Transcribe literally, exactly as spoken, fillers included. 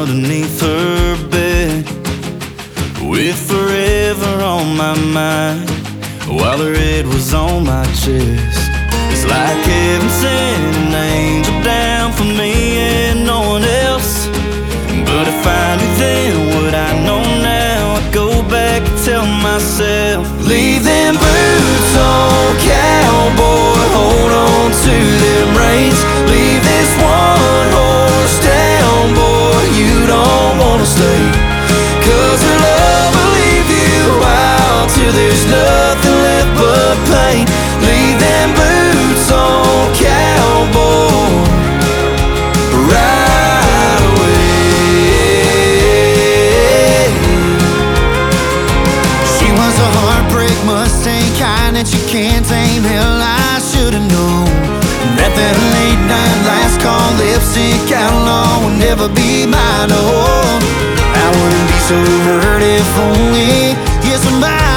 underneath her bed, with forever on my mind, while her head was on my chest. It's like heaven sent an angel down for me and no one else. But if I knew then what I know now, I'd go back and tell myself, leave them boots on, cowboy, hold on to them reins. Leave this one horse down, boy, you don't wanna stay. Cause her love will leave you wild till there's nothing left but pain. Leave them boots on, cowboy, right away. She was a heartbreak Mustang, kind that you can't tame. Hell, I should've known that that late night last call lipstick outlaw would never be mine to hold. I wouldn't be so hurt if only, yes, somebody